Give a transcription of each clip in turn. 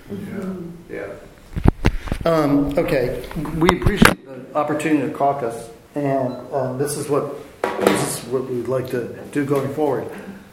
Yeah. Okay, we appreciate the opportunity to caucus, and this is what we'd like to do going forward.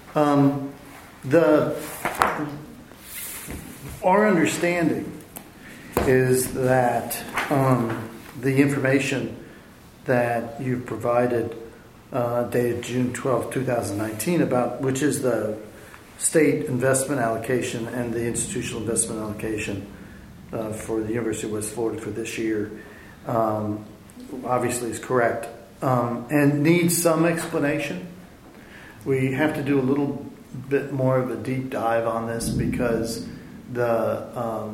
Our understanding is that the information that you've provided, dated June 12, 2019, about which is the state investment allocation and the institutional investment allocation for the University of West Florida for this year, obviously is correct, and needs some explanation. We have to do a little bit more of a deep dive on this because the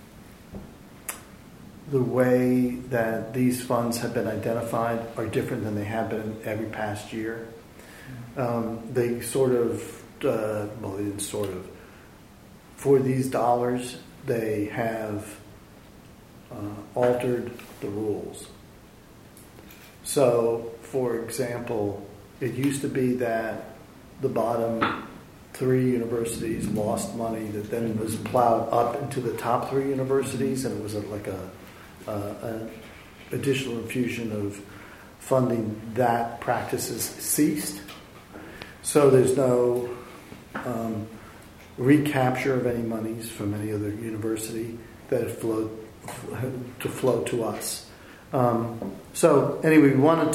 way that these funds have been identified are different than they have been every past year. They sort of, well, they didn't sort of, for these dollars, they have altered the rules. So, for example, it used to be that the bottom 3 universities lost money that then was plowed up into the top 3 universities, and it was like an additional infusion of funding. That practice has ceased. So there's no recapture of any monies from any other university that have flow to us. So anyway, we want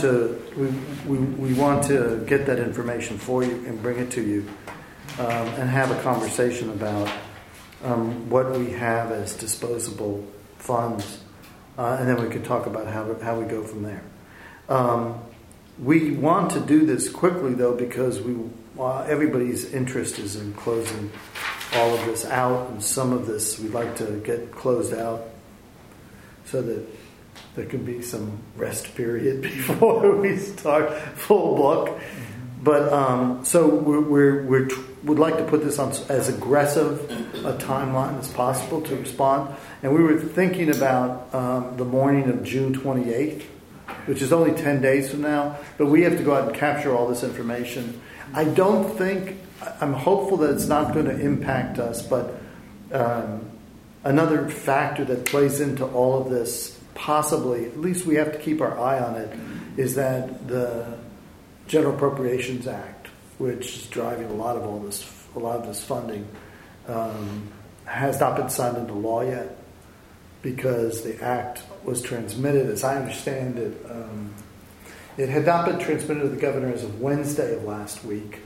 to get that information for you and bring it to you, and have a conversation about what we have as disposable funds, and then we can talk about how we go from there. We want to do this quickly, though, because everybody's interest is in closing all of this out, and some of this we'd like to get closed out so that there can be some rest period before we start full book. But so we'd like to put this on as aggressive a timeline as possible to respond. And we were thinking about the morning of June 28th, which is only 10 days from now. But we have to go out and capture all this information. I'm hopeful that it's not going to impact us, but another factor that plays into all of this, possibly, at least we have to keep our eye on it, is that the General Appropriations Act, which is driving a lot of this funding, has not been signed into law yet, because the act was transmitted, as I understand it, it had not been transmitted to the governor as of Wednesday of last week.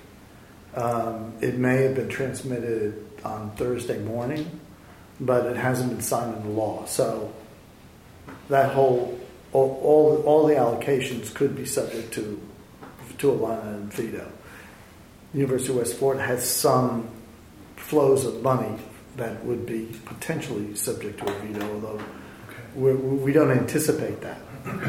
It may have been transmitted on Thursday morning, but it hasn't been signed into law. So that all the allocations could be subject to a line item veto. The University of West Florida has some flows of money that would be potentially subject to a veto, although we don't anticipate that.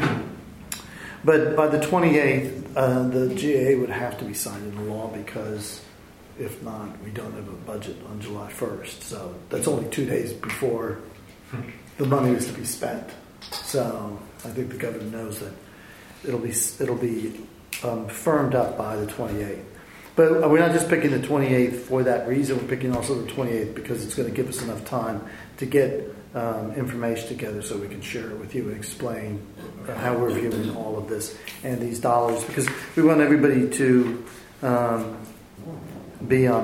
But by the 28th, the GA would have to be signed into law, because if not, we don't have a budget on July 1st. So that's only 2 days before the money is to be spent. So I think the governor knows that it'll be firmed up by the 28th. But we're not just picking the 28th for that reason. We're picking also the 28th because it's going to give us enough time to get information together so we can share it with you and explain how we're viewing all of this and these dollars, because we want everybody to be on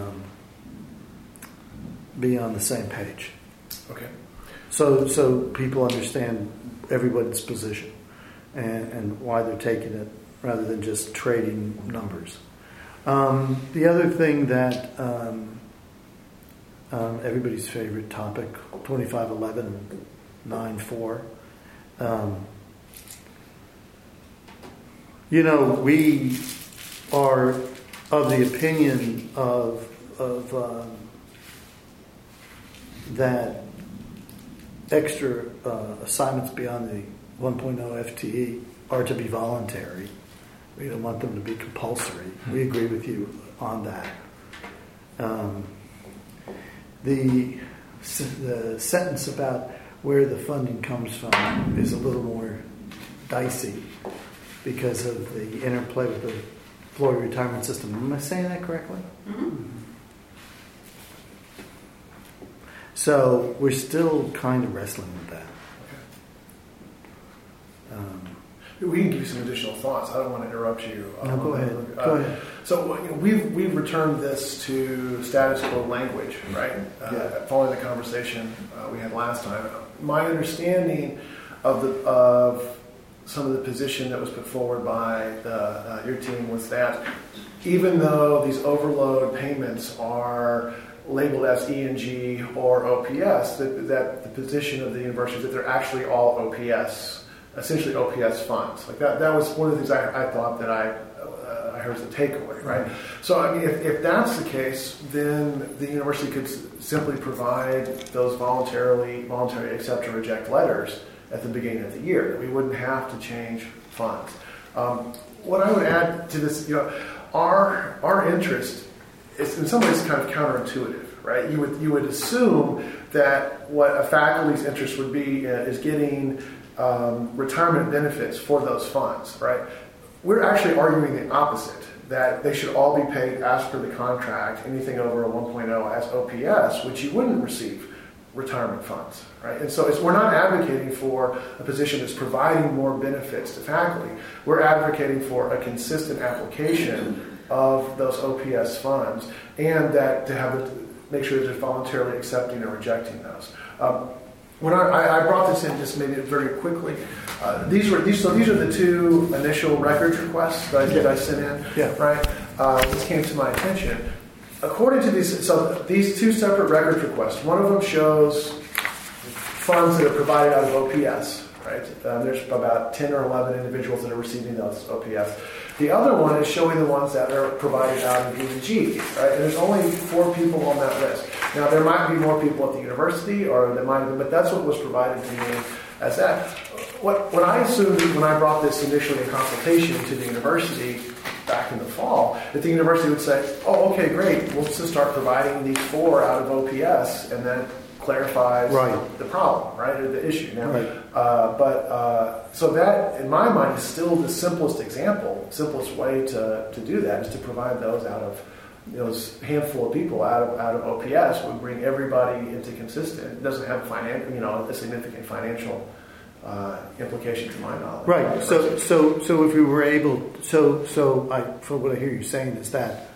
the same page. Okay. So people understand everybody's position and why they're taking it, rather than just trading numbers. The other thing that everybody's favorite topic, 2511-94. We are of the opinion of that extra assignments beyond the 1.0 FTE are to be voluntary. We don't want them to be compulsory. We agree with you on that. The sentence about where the funding comes from is a little more dicey because of the interplay with the Florida retirement system. Am I saying that correctly? Mm-hmm. So we're still kind of wrestling with that. We can give you some additional thoughts. I don't want to interrupt you. No, go ahead. Go ahead. So we've returned this to status quo language, right? Following the conversation we had last time. My understanding of some of the position that was put forward by your team was that even though these overload payments are labeled as E&G or OPS, that the position of the university is that they're actually all OPS. Essentially OPS funds. Like that was one of the things I thought that I heard as a takeaway, right? So I mean, if that's the case, then the university could simply provide those voluntary accept or reject letters at the beginning of the year. We wouldn't have to change funds. What I would add to this, our interest is in some ways kind of counterintuitive, right? You would assume that what a faculty's interest would be is getting retirement benefits for those funds, right? We're actually arguing the opposite, that they should all be paid as per the contract, anything over a 1.0 as OPS, which you wouldn't receive retirement funds, right? And so we're not advocating for a position that's providing more benefits to faculty. We're advocating for a consistent application of those OPS funds and that to make sure that they're voluntarily accepting or rejecting those. When I brought this in just maybe very quickly, these are the two initial records requests that I sent in, right? This came to my attention. According to these two separate records requests, one of them shows funds that are provided out of OPS, right? There's about 10 or 11 individuals that are receiving those OPS. The other one is showing the ones that are provided out of E&G, right? And there's only 4 people on that list. Now, there might be more people at the university, or there might have been, but that's what was provided to me as that. What I assumed when I brought this initially in consultation to the university back in the fall, that the university would say, oh, okay, great, we'll just start providing these 4 out of OPS, and then clarifies the problem, right, or the issue. Now, so that, in my mind, is still the simplest way to do that is to provide those out of those handful of people out of OPS would bring everybody into consistent. It doesn't have a significant financial implication to my knowledge. Right. So if we were able, from what I hear you saying is that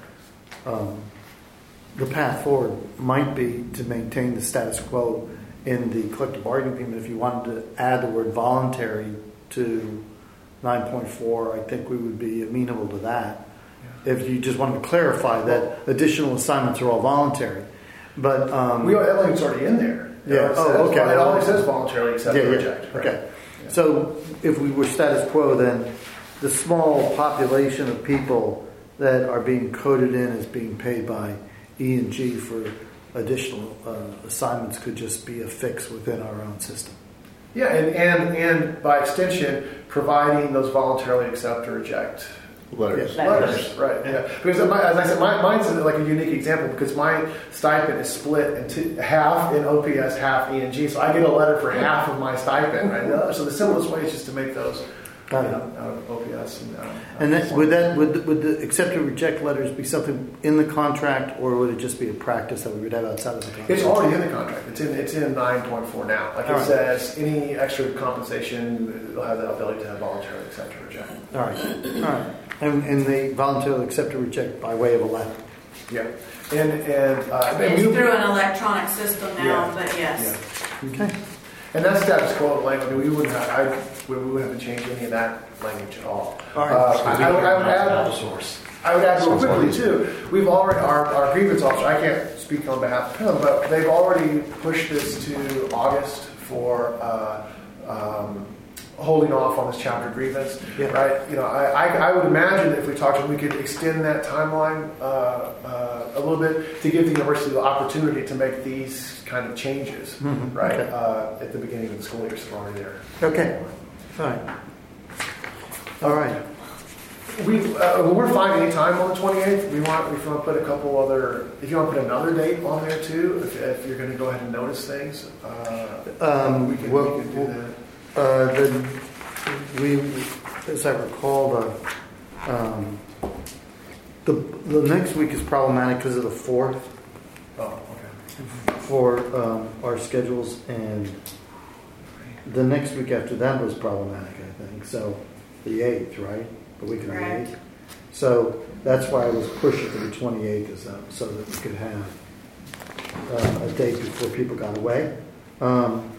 the path forward might be to maintain the status quo in the collective bargaining agreement. If you wanted to add the word voluntary to 9.4, I think we would be amenable to that. If you just wanted to clarify that additional assignments are all voluntary. But that link's already in there. Yeah. Okay. It always says voluntarily accept or reject. Right? Okay. Yeah. So if we were status quo, then the small population of people that are being coded in as being paid by E&G for additional assignments could just be a fix within our own system. Yeah, and by extension, providing those voluntarily accept or reject letters, right? Yeah, because as I said, mine's like a unique example because my stipend is split into half in OPS, half E&G, so I get a letter for half of my stipend, right? So the simplest way is just to make those out of OPS. And would the accept or reject letters be something in the contract, or would it just be a practice that we would have outside of the contract? It's already in the contract. It's in 9.4 now. It says any extra compensation will have the ability to have voluntarily accept or reject. All right. And they voluntarily accept or reject by way of a letter. Yeah. It's through an electronic system now, but yes. Yeah. Okay. And that's status quo language. We wouldn't have to change any of that language at all. All right. I would add real quickly too. We've already our grievance officer. I can't speak on behalf of him, but they've already pushed this to August for holding off on this chapter grievance. Yeah. Right. I would imagine if we talked to them, we could extend that timeline a little bit to give the university the opportunity to make these kind of changes, right, at the beginning of the school year, so we're already there. Okay, fine. All right. We're fine any time on the 28th. If you want to put a couple other, if you want to put another date on there too, if you're going to go ahead and notice things, we can do that. As I recall, the next week is problematic because of the 4th. Oh, okay. for our schedules, and the next week after that was problematic, I think. So the 8th, right? The week of the 8th. So that's why I was pushing for the 28th, so that we could have a date before people got away. I'm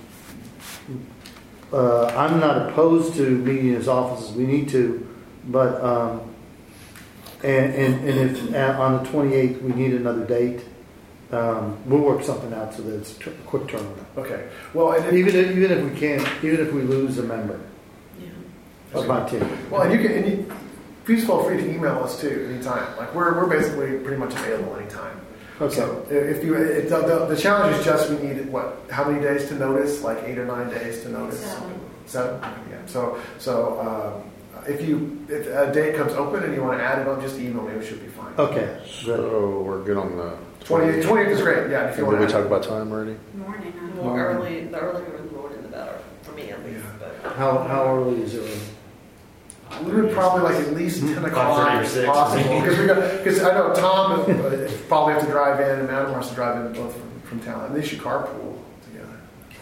not opposed to meeting in his offices. We need to, but and if on the 28th we need another date, we'll work something out so that it's a quick turnaround. Okay. Well, and even if we can't, even if we lose a member of my team. Well, and you can. Please feel free to email us too anytime. Like we're basically pretty much available anytime. Okay. So the challenge is just we need how many days to notice? Like 8 or 9 days to notice. 7. Yeah. So if a date comes open and you want to add it on, just email me. We should be fine. Okay. Good. So we're good on the 28th is great. Yeah. If you want did we to talk about time already? Morning. The earlier in the morning, the better for me at least. Yeah. But. How early is it? We would probably like at least 10 o'clock 5:30 or if 6. possible. Because I know Tom probably have to drive in, and Adam has to drive in both from town. And they should carpool together.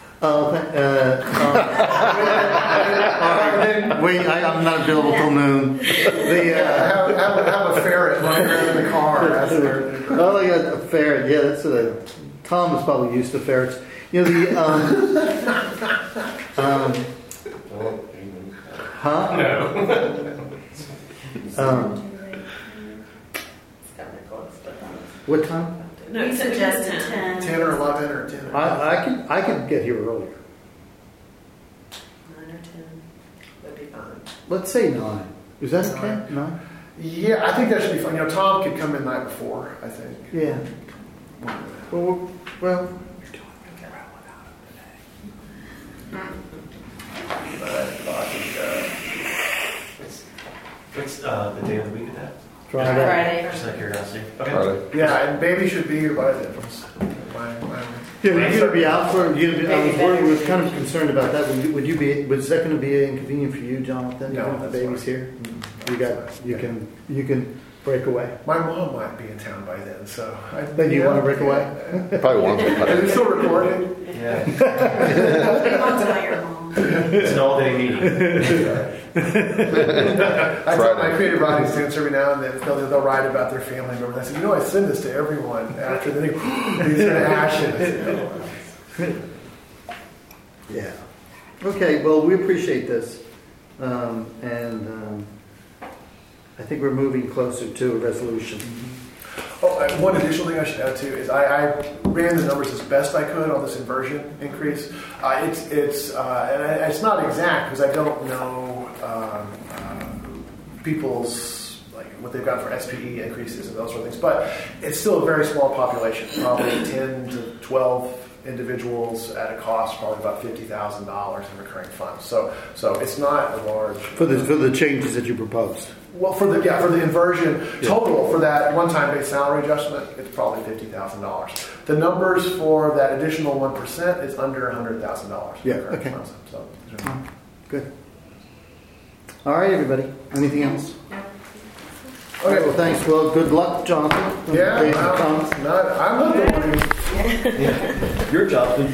Wait, I'm not available till noon. Have a ferret running around in the car. That's Oh, I got a ferret. Yeah, that's Tom is probably used to ferrets. You know huh? No. What time? No, We suggested 10. 10 or 11 or 10. I can get here earlier. 9 or 10 would be fine. Let's say 9. Is that okay? 9? Yeah, I think that should be fun. Tom could come in the night before, I think. Yeah. Well. What's the day of the week of that? Friday. Just out of curiosity. Okay. Friday. Yeah, and baby should be here by then. Yeah, you're going to be out for. I was kind of concerned about that. Would you be? Was that going to be inconvenient for you, Jonathan? No, even if the baby's here. You can break away. My mom might be in town by then, so. Then you want to break away? Probably won't. Is it still recording? Yeah. I'll tell your mom. It's an all-day meeting. I tell my creative writing students every now and then they'll write about their family members. I said, I send this to everyone after they go, these are ashes. Yeah. Okay. Well, we appreciate this, I think we're moving closer to a resolution. Oh, one additional thing I should add too is I ran the numbers as best I could on this inversion increase. It's not exact because I don't know people's what they've got for SPE increases and those sort of things, but it's still a very small population, probably 10 to 12 individuals at a cost probably about $50,000 in recurring funds. So it's not a large For the changes that you proposed. Well, for the inversion total for that one-time base salary adjustment, it's probably $50,000. The numbers for that additional 1% is under $100,000. Yeah. Okay. So, Good. All right, everybody. Anything else? Yep. All right. Well, thanks. Well, good luck, Jonathan. Yeah, I'm not the one who Your job's been